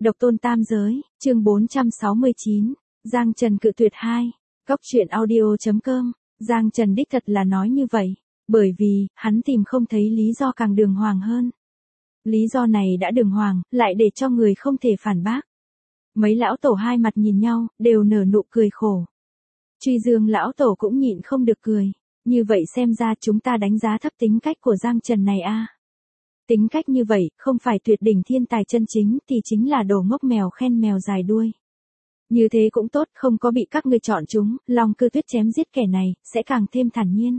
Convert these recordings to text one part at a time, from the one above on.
Độc tôn tam giới, chương 469, Giang Trần cự tuyệt 2. Góc truyện audio.com, Giang Trần đích thật là nói như vậy, bởi vì, hắn tìm không thấy lý do càng đường hoàng hơn. Lý do này đã đường hoàng, lại để cho người không thể phản bác. Mấy lão tổ hai mặt nhìn nhau, đều nở nụ cười khổ. Truy Dương lão tổ cũng nhịn không được cười, như vậy xem ra chúng ta đánh giá thấp tính cách của Giang Trần này a. Tính cách như vậy, không phải tuyệt đỉnh thiên tài chân chính thì chính là đồ ngốc mèo khen mèo dài đuôi. Như thế cũng tốt, không có bị các ngươi chọn chúng, Long Cư Tuyết chém giết kẻ này, sẽ càng thêm thản nhiên.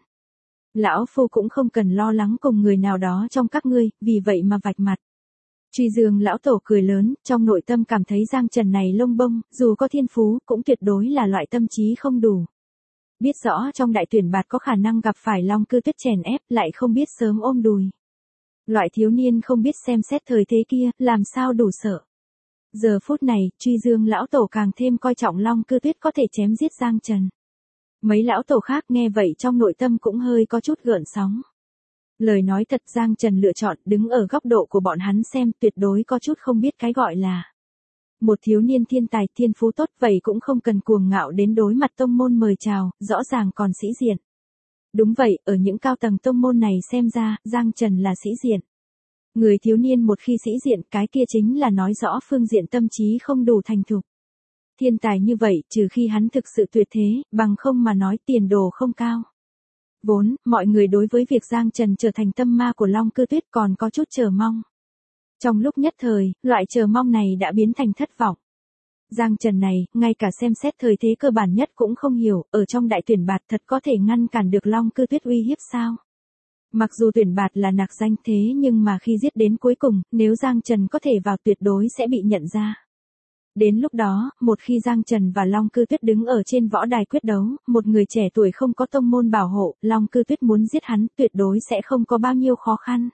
Lão phu cũng không cần lo lắng cùng người nào đó trong các ngươi, vì vậy mà vạch mặt. Truy Dương lão tổ cười lớn, trong nội tâm cảm thấy Giang Trần này lông bông, dù có thiên phú, cũng tuyệt đối là loại tâm trí không đủ. Biết rõ trong đại tuyển bạt có khả năng gặp phải Long Cư Tuyết chèn ép, lại không biết sớm ôm đùi. Loại thiếu niên không biết xem xét thời thế kia, làm sao đủ sợ. Giờ phút này, Truy Dương lão tổ càng thêm coi trọng Long Cư Tuyết có thể chém giết Giang Trần. Mấy lão tổ khác nghe vậy trong nội tâm cũng hơi có chút gợn sóng. Lời nói thật, Giang Trần lựa chọn đứng ở góc độ của bọn hắn xem, tuyệt đối có chút không biết cái gọi là một thiếu niên thiên tài thiên phú tốt, vậy cũng không cần cuồng ngạo đến đối mặt tông môn mời chào, rõ ràng còn sĩ diện. Đúng vậy, ở những cao tầng tông môn này xem ra, Giang Trần là sĩ diện. Người thiếu niên một khi sĩ diện, cái kia chính là nói rõ phương diện tâm trí không đủ thành thục. Thiên tài như vậy, trừ khi hắn thực sự tuyệt thế, bằng không mà nói tiền đồ không cao. Vốn, mọi người đối với việc Giang Trần trở thành tâm ma của Long Cư Tuyết còn có chút chờ mong. Trong lúc nhất thời, loại chờ mong này đã biến thành thất vọng. Giang Trần này, ngay cả xem xét thời thế cơ bản nhất cũng không hiểu, ở trong đại tuyển bạt thật có thể ngăn cản được Long Cư Tuyết uy hiếp sao? Mặc dù tuyển bạt là nặc danh thế nhưng mà khi giết đến cuối cùng, nếu Giang Trần có thể vào tuyệt đối sẽ bị nhận ra. Đến lúc đó, một khi Giang Trần và Long Cư Tuyết đứng ở trên võ đài quyết đấu, một người trẻ tuổi không có tông môn bảo hộ, Long Cư Tuyết muốn giết hắn tuyệt đối sẽ không có bao nhiêu khó khăn.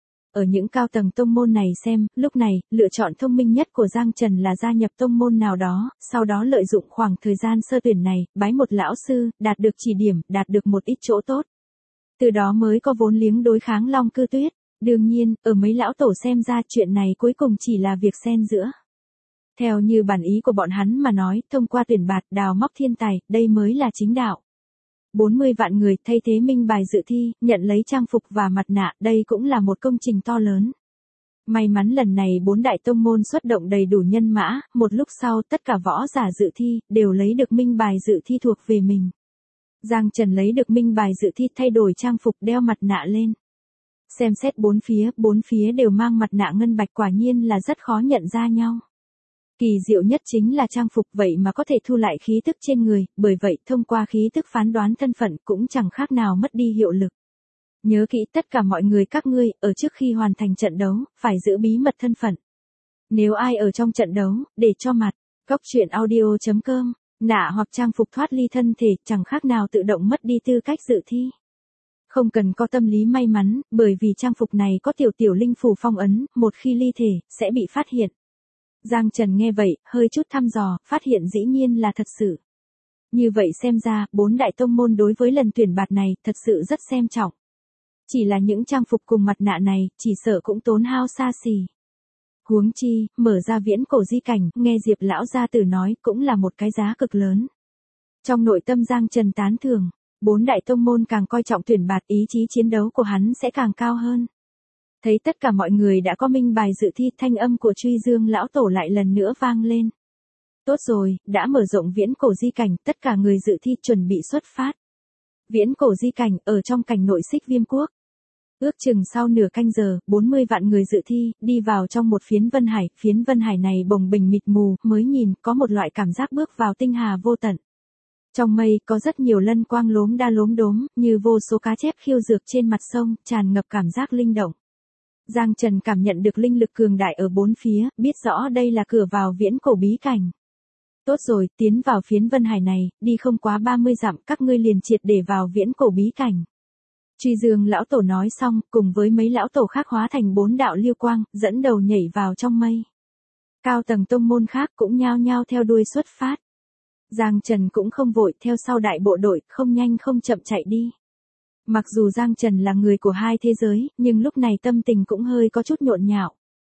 Ở những cao tầng tông môn này xem, lúc này, lựa chọn thông minh nhất của Giang Trần là gia nhập tông môn nào đó, sau đó lợi dụng khoảng thời gian sơ tuyển này, bái một lão sư, đạt được chỉ điểm, đạt được một ít chỗ tốt. Từ đó mới có vốn liếng đối kháng Long Cư Tuyết. Đương nhiên, ở mấy lão tổ xem ra chuyện này cuối cùng chỉ là việc xen giữa. Theo như bản ý của bọn hắn mà nói, thông qua tuyển bạt đào móc thiên tài, đây mới là chính đạo. 40 vạn người thay thế minh bài dự thi, nhận lấy trang phục và mặt nạ, đây cũng là một công trình to lớn. May mắn lần này 4 đại tông môn xuất động đầy đủ nhân mã, một lúc sau tất cả võ giả dự thi, đều lấy được minh bài dự thi thuộc về mình. Giang Trần lấy được minh bài dự thi thay đổi trang phục đeo mặt nạ lên. Xem xét bốn phía đều mang mặt nạ ngân bạch, quả nhiên là rất khó nhận ra nhau. Kỳ diệu nhất chính là trang phục vậy mà có thể thu lại khí tức trên người, bởi vậy thông qua khí tức phán đoán thân phận cũng chẳng khác nào mất đi hiệu lực. Nhớ kỹ tất cả mọi người các ngươi, ở trước khi hoàn thành trận đấu, phải giữ bí mật thân phận. Nếu ai ở trong trận đấu, để cho mặt, góc truyện audio.com, nạ hoặc trang phục thoát ly thân thể, chẳng khác nào tự động mất đi tư cách dự thi. Không cần có tâm lý may mắn, bởi vì trang phục này có tiểu linh phù phong ấn, một khi ly thể, sẽ bị phát hiện. Giang Trần nghe vậy, hơi chút thăm dò, phát hiện dĩ nhiên là thật sự. Như vậy xem ra, 4 đại tông môn đối với lần tuyển bạt này, thật sự rất xem trọng. Chỉ là những trang phục cùng mặt nạ này, chỉ sợ cũng tốn hao xa xỉ. Huống chi, mở ra viễn cổ di cảnh, nghe Diệp lão gia tử nói, cũng là một cái giá cực lớn. Trong nội tâm Giang Trần tán thưởng, 4 đại tông môn càng coi trọng tuyển bạt, ý chí chiến đấu của hắn sẽ càng cao hơn. Thấy tất cả mọi người đã có minh bài dự thi, thanh âm của Truy Dương lão tổ lại lần nữa vang lên. Tốt rồi, đã mở rộng viễn cổ di cảnh, tất cả người dự thi chuẩn bị xuất phát. Viễn cổ di cảnh, ở trong cảnh nội Xích Viêm Quốc. Ước chừng sau nửa canh giờ, 40 vạn người dự thi, đi vào trong một phiến vân hải này bồng bềnh mịt mù, mới nhìn, có một loại cảm giác bước vào tinh hà vô tận. Trong mây, có rất nhiều lân quang lốm đa lốm đốm, như vô số cá chép khiêu dược trên mặt sông, tràn ngập cảm giác linh động. Giang Trần cảm nhận được linh lực cường đại ở bốn phía, biết rõ đây là cửa vào viễn cổ bí cảnh. Tốt rồi, tiến vào phiến vân hải này, đi không quá 30 dặm, các ngươi liền triệt để vào viễn cổ bí cảnh. Truy Dương lão tổ nói xong, cùng với mấy lão tổ khác hóa thành 4 đạo lưu quang, dẫn đầu nhảy vào trong mây. Cao tầng tông môn khác cũng nhao nhao theo đuôi xuất phát. Giang Trần cũng không vội, theo sau đại bộ đội, không nhanh không chậm chạy đi. Mặc dù Giang Trần là người của hai thế giới, nhưng lúc này tâm tình cũng hơi có chút nhộn nhạo.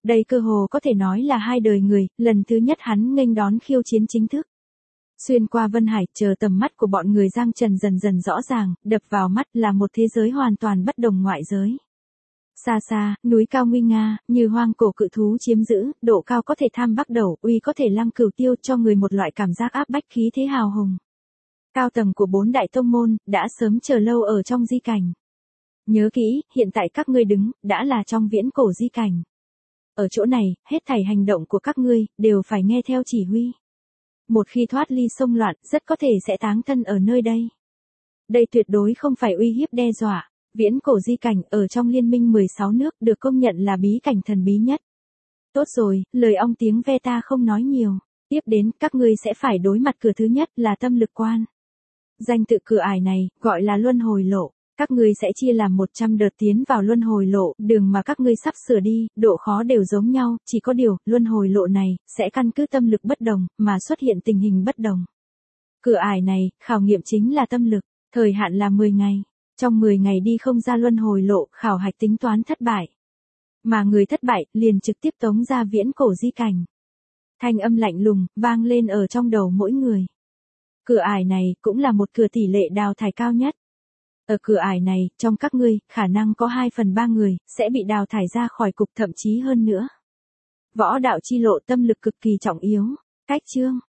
Đây cơ hồ có thể nói là hai đời người, lần thứ nhất hắn nghênh đón khiêu chiến chính thức. Xuyên qua Vân Hải, chờ tầm mắt của bọn người Giang Trần dần dần rõ ràng, đập vào mắt là một thế giới hoàn toàn bất đồng ngoại giới. Xa xa, núi cao nguy nga, như hoang cổ cự thú chiếm giữ, độ cao có thể tham bắc đầu, uy có thể lăng cửu tiêu, cho người một loại cảm giác áp bách khí thế hào hùng. Cao tầng của 4 đại tông môn, đã sớm chờ lâu ở trong di cảnh. Nhớ kỹ, hiện tại các ngươi đứng, đã là trong viễn cổ di cảnh. Ở chỗ này, hết thảy hành động của các ngươi, đều phải nghe theo chỉ huy. Một khi thoát ly xông loạn, rất có thể sẽ táng thân ở nơi đây. Đây tuyệt đối không phải uy hiếp đe dọa. Viễn cổ di cảnh ở trong liên minh 16 nước được công nhận là bí cảnh thần bí nhất. Tốt rồi, lời ong tiếng ve ta không nói nhiều. Tiếp đến, các ngươi sẽ phải đối mặt cửa thứ nhất là tâm lực quan. Danh tự cửa ải này, gọi là luân hồi lộ. Các ngươi sẽ chia làm 100 đợt tiến vào luân hồi lộ, đường mà các ngươi sắp sửa đi, độ khó đều giống nhau, chỉ có điều, luân hồi lộ này, sẽ căn cứ tâm lực bất đồng, mà xuất hiện tình hình bất đồng. Cửa ải này, khảo nghiệm chính là tâm lực, thời hạn là 10 ngày. Trong 10 ngày đi không ra luân hồi lộ, khảo hạch tính toán thất bại. Mà người thất bại, liền trực tiếp tống ra viễn cổ di cảnh. Thanh âm lạnh lùng, vang lên ở trong đầu mỗi người. Cửa ải này, cũng là một cửa tỷ lệ đào thải cao nhất. Ở cửa ải này, trong các ngươi, khả năng có 2/3 người, sẽ bị đào thải ra khỏi cục, thậm chí hơn nữa. Võ đạo chi lộ tâm lực cực kỳ trọng yếu. Cách chương.